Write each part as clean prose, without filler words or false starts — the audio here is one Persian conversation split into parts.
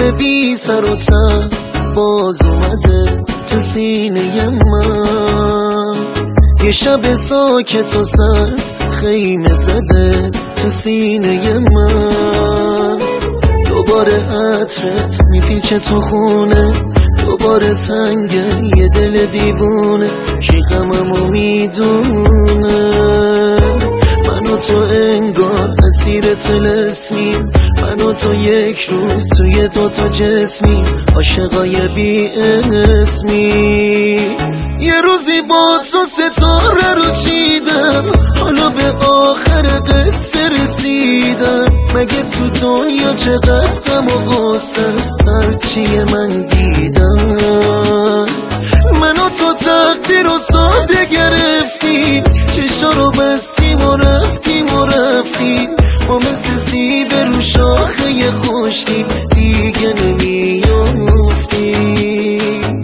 دل بی سر و ته باز اومده تو سینه من. یه شب ساکت و سرد خیمه زده تو سینه من. دوباره عطرت میپیچه تو خونه، دوباره تنگه یه دل دیوونه. کی غممو میدونه؟ من و تو انگار اسیر طلسمیم، من و تو یک روح توی دوتا جسمی، عاشقای بی اسمی. یه روزی با تو ستاره رو چیدم، حالا به آخر قصه رسیدم. مگه تو دنیا چقدر غم و غصه است هرچی من دیدم. من و تو تقدیر و ساده گرفتیم، چشا رو بستیم و رفتیم ما مثل سیب رو شاخه خشکی دیگه نمیافتیم.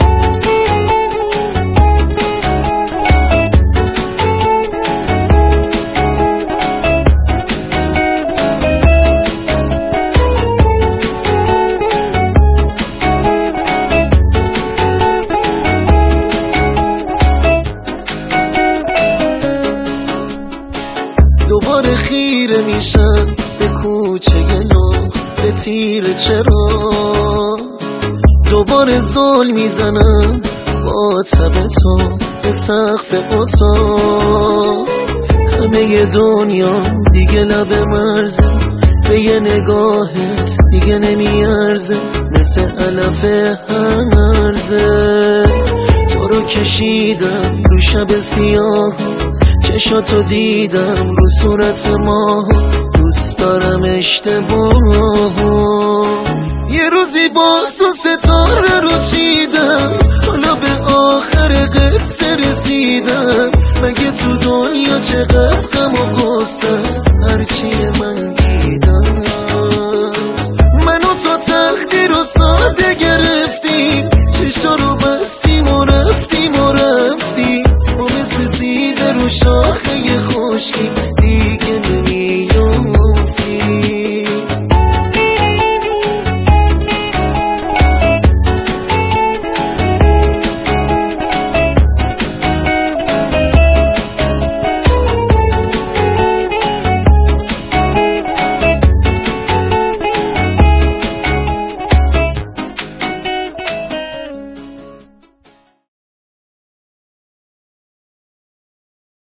دوباره خیره میشن به کوچه گلو به تیر چرا، دوباره زل میزنم با تب تو به سقف اتاق. همه دنیا دیگه لب مرزه، به یه نگاهت دیگه نمیارزه، مثل علف هرزه. تو رو کشیدم رو شب سیاه، چشاتو دیدم رو صورت ماه، دوست دارم اشتباه. یه روزی با تو ستاره رو چیدم، حالا به آخر قصه رسیدم. مگه تو دنیا چقدر غم و غصه است هرچی من دیدم. من و تو تقدیر و ساده گرفت،